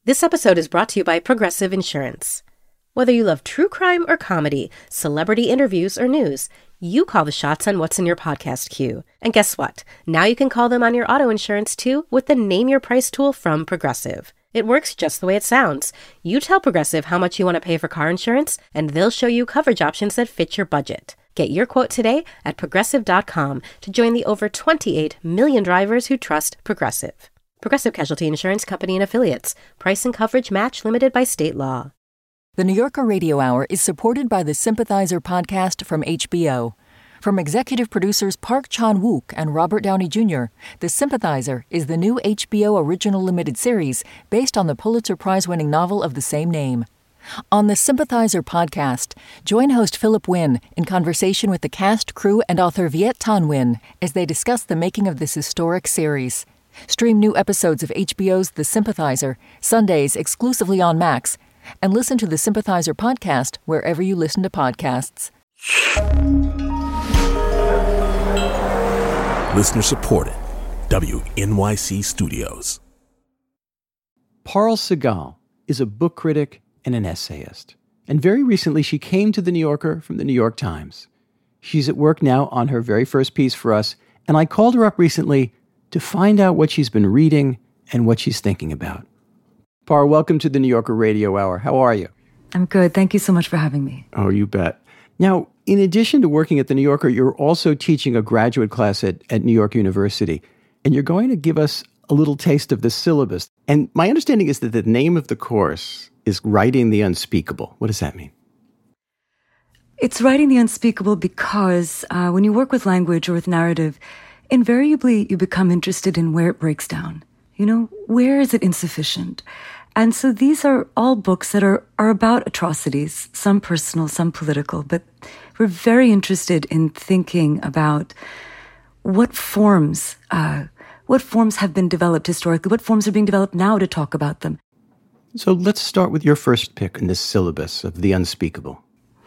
This episode is brought to you by Progressive Insurance. Whether you love true crime or comedy, celebrity interviews or news, you call the shots on what's in your podcast queue. And guess what? Now you can call them on your auto insurance too with the Name Your Price tool from Progressive. It works just the way it sounds. You tell Progressive how much you want to pay for car insurance, and they'll show you coverage options that fit your budget. Get your quote today at Progressive.com to join the over 28 million drivers who trust Progressive. Progressive Casualty Insurance Company and Affiliates. Price and coverage match limited by state law. The New Yorker Radio Hour is supported by the Sympathizer podcast from HBO. From executive producers Park Chan-wook and Robert Downey Jr., The Sympathizer is the new HBO original limited series based on the Pulitzer Prize-winning novel of the same name. On the Sympathizer podcast, join host Philip Wynn in conversation with the cast, crew, and author Viet Thanh Nguyen as they discuss the making of this historic series. Stream new episodes of HBO's The Sympathizer, Sundays exclusively on Max, and listen to the Sympathizer podcast wherever you listen to podcasts. Listener supported. WNYC Studios. Parul Sehgal is a book critic and an essayist. And very recently, she came to The New Yorker from The New York Times. She's at work now on her very first piece for us, and I called her up recently to find out what she's been reading and what she's thinking about. Par, welcome to the New Yorker Radio Hour. How are you? I'm good. Thank you so much for having me. Oh, you bet. Now, in addition to working at the New Yorker, you're also teaching a graduate class at New York University, and you're going to give us a little taste of the syllabus. And my understanding is that the name of the course is Writing the Unspeakable. What does that mean? It's writing the unspeakable because when you work with language or with narrative, invariably you become interested in where it breaks down. You know, where is it insufficient? And so these are all books that are about atrocities, some personal, some political, but we're very interested in thinking about what forms have been developed historically, what forms are being developed now to talk about them. So let's start with your first pick in this syllabus of the unspeakable.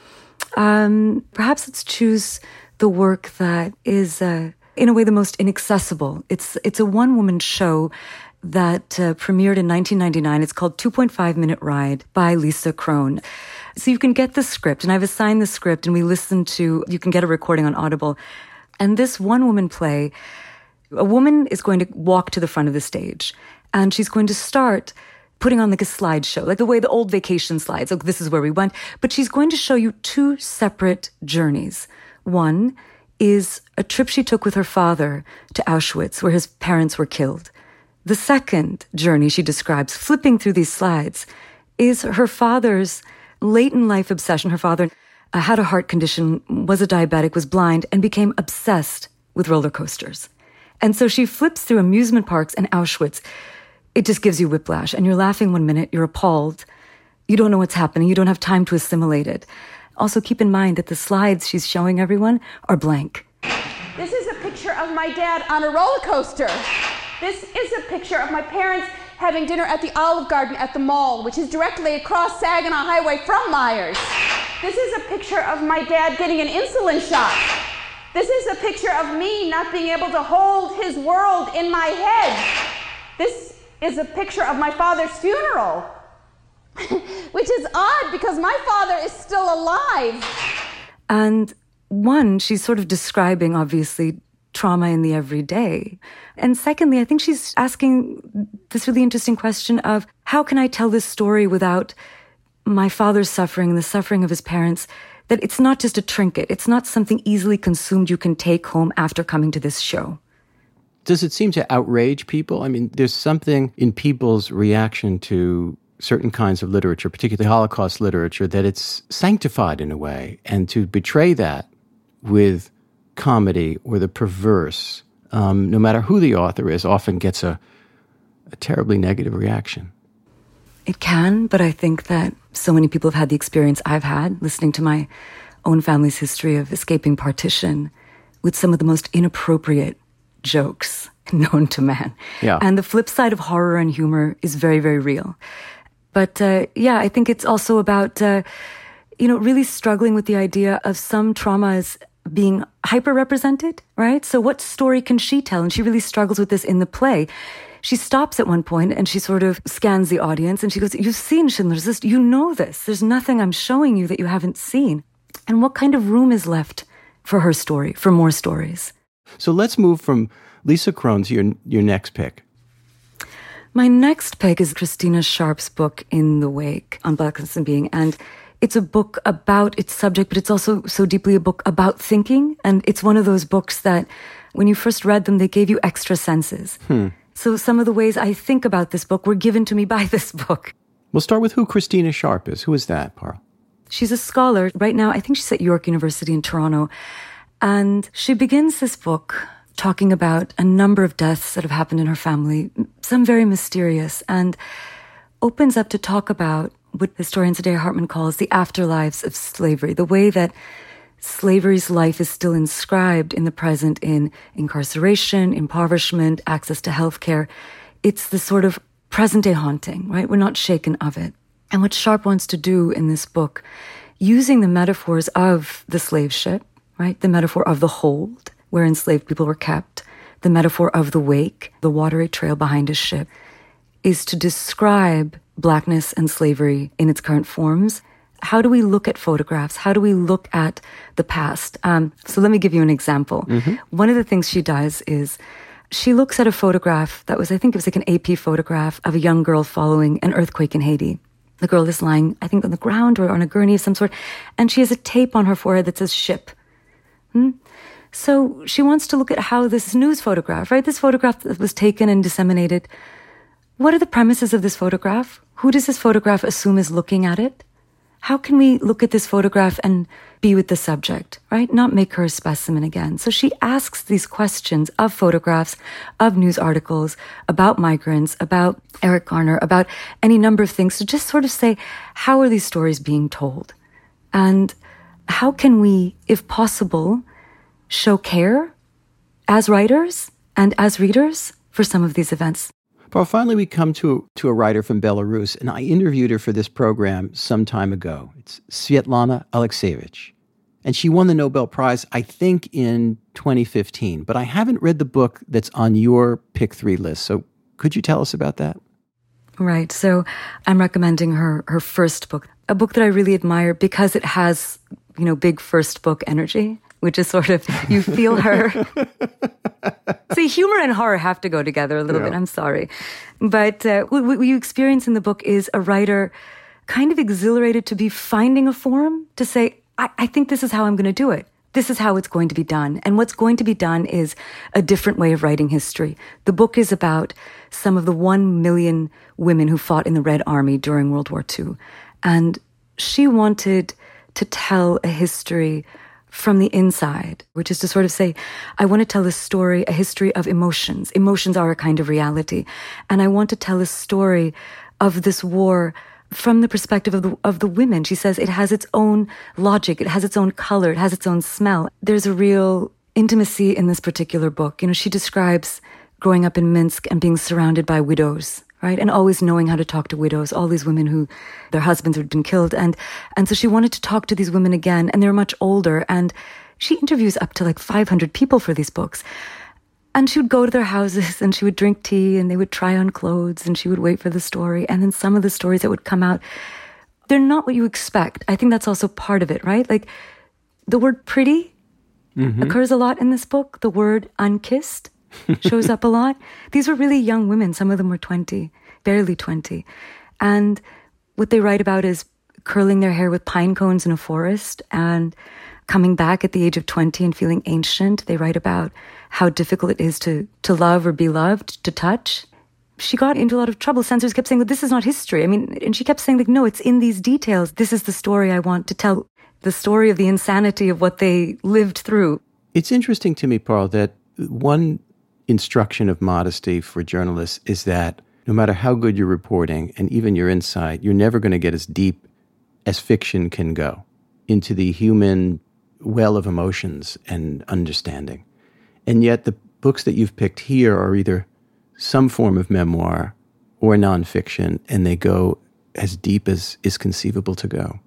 Perhaps let's choose the work that is, in a way, the most inaccessible. It's a one-woman show that premiered in 1999. It's called 2.5 Minute Ride by Lisa Kron. So you can get the script, and I've assigned the script, and you can get a recording on Audible. And this one-woman play, a woman is going to walk to the front of the stage, and she's going to start putting on like a slideshow, like the way the old vacation slides. Like, this is where we went. But she's going to show you two separate journeys. One is a trip she took with her father to Auschwitz, where his parents were killed. The second journey she describes, flipping through these slides, is her father's late-in-life obsession. Her father had a heart condition, was a diabetic, was blind, and became obsessed with roller coasters. And so she flips through amusement parks and Auschwitz. It just gives you whiplash. And you're laughing one minute, you're appalled. You don't know what's happening. You don't have time to assimilate it. Also, keep in mind that the slides she's showing everyone are blank. This is a picture of my dad on a roller coaster. This is a picture of my parents having dinner at the Olive Garden at the mall, which is directly across Saginaw Highway from Myers. This is a picture of my dad getting an insulin shot. This is a picture of me not being able to hold his world in my head. This is a picture of my father's funeral, which is odd because my father is still alive. And one, she's sort of describing, obviously, trauma in the everyday. And secondly, I think she's asking this really interesting question of, how can I tell this story without my father's suffering and the suffering of his parents, that it's not just a trinket. It's not something easily consumed you can take home after coming to this show. Does it seem to outrage people? I mean, there's something in people's reaction to certain kinds of literature, particularly Holocaust literature, that it's sanctified in a way. And to betray that with comedy or the perverse, no matter who the author is, often gets a terribly negative reaction. It can, but I think that so many people have had the experience I've had, listening to my own family's history of escaping partition, with some of the most inappropriate jokes known to man. Yeah. And the flip side of horror and humor is very, very real. But I think it's also about, really struggling with the idea of some traumas being hyper-represented, right? So what story can she tell? And she really struggles with this in the play. she stops at one point and she sort of scans the audience and she goes, you've seen Schindler's List. You know this. There's nothing I'm showing you that you haven't seen. And what kind of room is left for her story, for more stories? So let's move from Lisa Kron to your next pick. My next pick is Christina Sharpe's book, In the Wake, on Blackness and Being. And it's a book about its subject, but it's also so deeply a book about thinking. And it's one of those books that when you first read them, they gave you extra senses. So some of the ways I think about this book were given to me by this book. We'll start with who Christina Sharpe is. Who is that, Parul? She's a scholar. Right now, I think she's at York University in Toronto. And she begins this book talking about a number of deaths that have happened in her family, some very mysterious, and opens up to talk about what historian Saidiya Hartman calls the afterlives of slavery, the way that slavery's life is still inscribed in the present in incarceration, impoverishment, access to healthcare. It's the sort of present-day haunting, right? We're not shaken of it. And what Sharpe wants to do in this book, using the metaphors of the slave ship, right? The metaphor of the hold, where enslaved people were kept, the metaphor of the wake, the watery trail behind a ship, is to describe Blackness and slavery in its current forms. How do we look at photographs? How do we look at the past? So let me give you an example. One of the things she does is she looks at a photograph that was, I think it was like an AP photograph of a young girl following an earthquake in Haiti. The girl is lying, I think, on the ground or on a gurney of some sort, and she has a tape on her forehead that says ship. So she wants to look at how this news photograph, right? This photograph that was taken and disseminated. What are the premises of this photograph? Who does this photograph assume is looking at it? How can we look at this photograph and be with the subject, right? Not make her a specimen again. So she asks these questions of photographs, of news articles, about migrants, about Eric Garner, about any number of things to just sort of say, how are these stories being told? And how can we, if possible, show care as writers and as readers for some of these events? Well, finally, we come to a writer from Belarus, and I interviewed her for this program some time ago. It's Svetlana Alexievich. And she won the Nobel Prize, I think, in 2015. But I haven't read the book that's on your Pick 3 list. So could you tell us about that? Right. So I'm recommending her first book, a book that I really admire because it has, big first book energy, which is sort of, you feel her. See, humor and horror have to go together a little bit. I'm sorry. But what you experience in the book is a writer kind of exhilarated to be finding a form to say, I think this is how I'm going to do it. This is how it's going to be done. And what's going to be done is a different way of writing history. The book is about some of the 1 million women who fought in the Red Army during World War II. And she wanted to tell a history from the inside, which is to sort of say, I want to tell a story, a history of emotions. Emotions are a kind of reality. And I want to tell a story of this war from the perspective of the women. She says it has its own logic, it has its own color, it has its own smell. There's a real intimacy in this particular book. She describes growing up in Minsk and being surrounded by widows, right? And always knowing how to talk to widows, all these women who their husbands had been killed. And so she wanted to talk to these women again, and they're much older. And she interviews up to like 500 people for these books. And she would go to their houses and she would drink tea and they would try on clothes and she would wait for the story. And then some of the stories that would come out, they're not what you expect. I think that's also part of it, right? Like the word pretty occurs a lot in this book. The word unkissed shows up a lot. These were really young women. Some of them were 20, barely 20. And what they write about is curling their hair with pine cones in a forest and coming back at the age of 20 and feeling ancient. They write about how difficult it is to love or be loved, to touch. She got into a lot of trouble. Censors kept saying, well, this is not history. And she kept saying, no, it's in these details. This is the story I want to tell, the story of the insanity of what they lived through. It's interesting to me, Parul, that one instruction of modesty for journalists is that no matter how good you're reporting and even your insight, you're never going to get as deep as fiction can go into the human well of emotions and understanding. And yet the books that you've picked here are either some form of memoir or nonfiction, and they go as deep as is conceivable to go.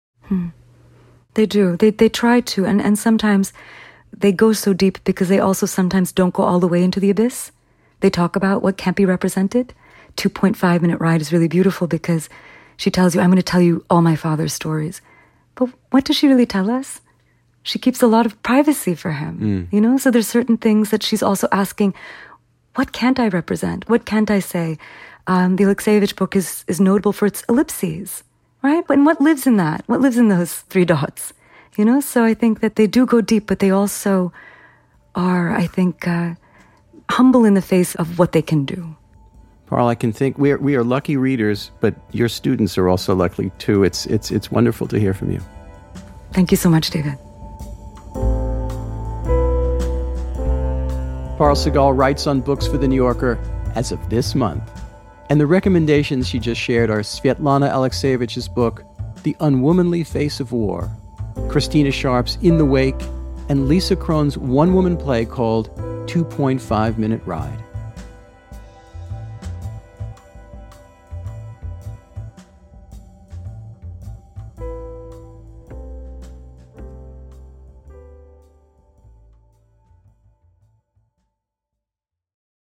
They do. They try to, and sometimes they go so deep because they also sometimes don't go all the way into the abyss. they talk about what can't be represented. 2.5 Minute Ride is really beautiful because she tells you, I'm going to tell you all my father's stories. But what does she really tell us? She keeps a lot of privacy for him, you know? So there's certain things that she's also asking, what can't I represent? What can't I say? The Alexievich book is notable for its ellipses, right? And what lives in that? What lives in those 3 dots? You know? So I think that they do go deep, but they also are, I think, humble in the face of what they can do. Parl, I can think we are lucky readers, but your students are also lucky too. It's wonderful to hear from you. Thank you so much, David. Parl Sigal writes on books for The New Yorker as of this month. And the recommendations she just shared are Svetlana Alexievich's book, The Unwomanly Face of War, Christina Sharp's In the Wake, and Lisa Kron's one-woman play called 2.5 Minute Ride.